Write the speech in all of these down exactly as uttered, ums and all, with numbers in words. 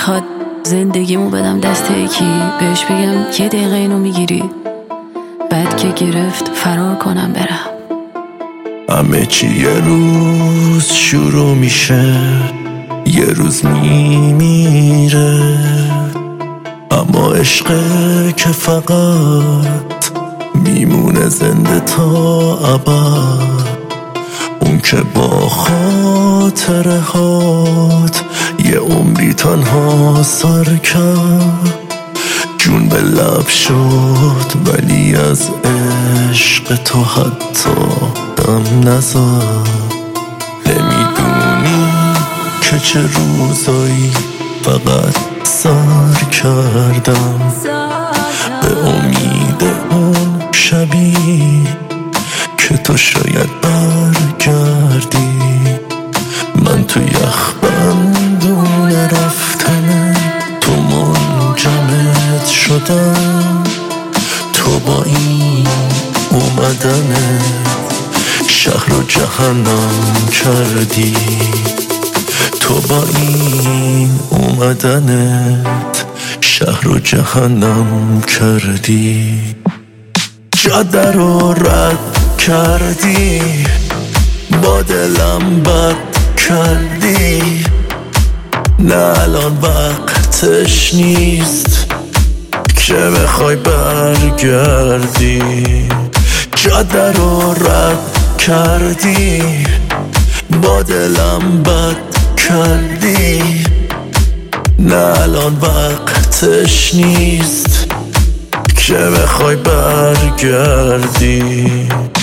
میخواد زندگیمو بدم دست یکی، بهش بگم یه دقیقه اینو میگیری، بعد که گرفت فرار کنم برم. همه چی یه روز شروع میشه، یه روز میمیره، اما عشقه که فقط میمونه زنده تا ابد. اون که با خاطره هات یه عمری تنها سر کرد، جون به لب شد ولی از عشق تو حتی دم نزد. نمیدونی که چه روزایی فقط سر کردم به امید اون شبی که تو شاید برگردی. من تو یخ بندون رفتن تو منجمد شدم، تو با این اومدن شهر رو جهنم کردی. تو با این اومدنت شهر رو جهنم کردی. جاده رو رد کردی، با دلم بد کردی. نه الان وقتش نیست که بخوای برگردی. جاده رو رد کردی، با دلم بد کردی. نه الان وقتش نیست که بخوای برگردی.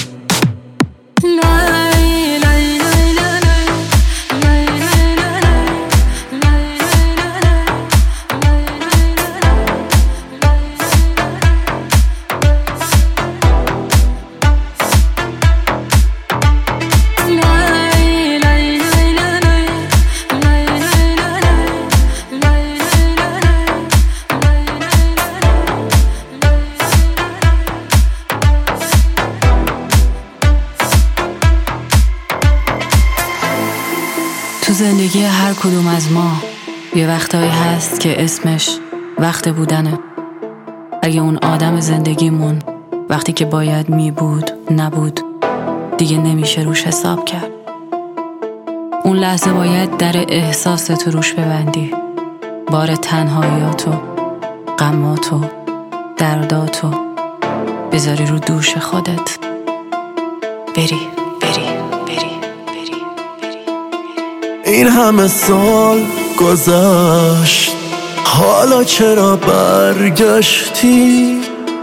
تو زندگی هر کدوم از ما یه وقتایی هست که اسمش وقت بودنه. اگه اون آدم زندگیمون وقتی که باید می بود نبود، دیگه نمیشه روش حساب کرد. اون لحظه باید در احساس تو روش ببندی، بار تنهاییاتو، غماتو، درداتو بذاری رو دوش خودت، بری این همه سال گذشت، حالا چرا برگشتی؟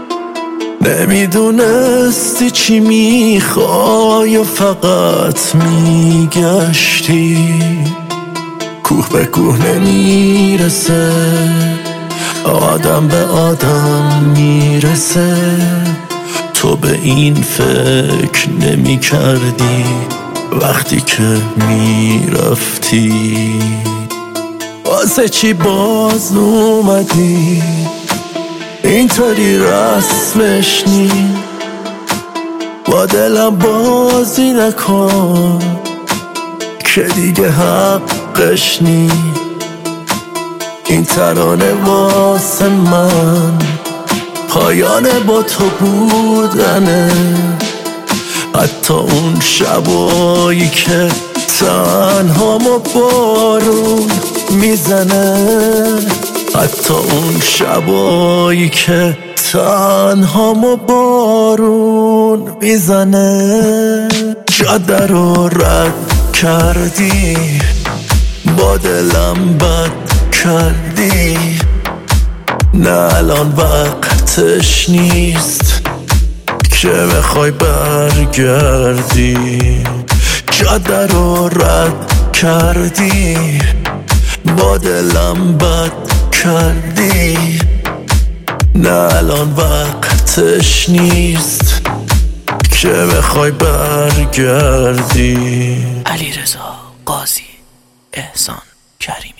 نمیدونستی چی میخوای و فقط میگشتی. کوه به کوه نمیرسه، آدم به آدم میرسه. تو به این فکر نمی کردی وقتی که میرفتی. واسه چی باز اومدی؟ اینطوری رسمش نی، با دلم بازی نکن که دیگه حقش نی. این ترانه واسه من پایان با تو بودنه. حتی اون شبایی که تنها ما بارون میزنه، حتی اون شبایی که تنها ما بارون میزنه. جاده رو رد کردی، با دلم بد کردی. نه الان وقتش نیست که بخوای برگردی. جاده رو رد کردی، با دلم بد کردی. نه الان وقتش نیست که بخوای برگردی. علیرضا قاضی، احسان کریمی.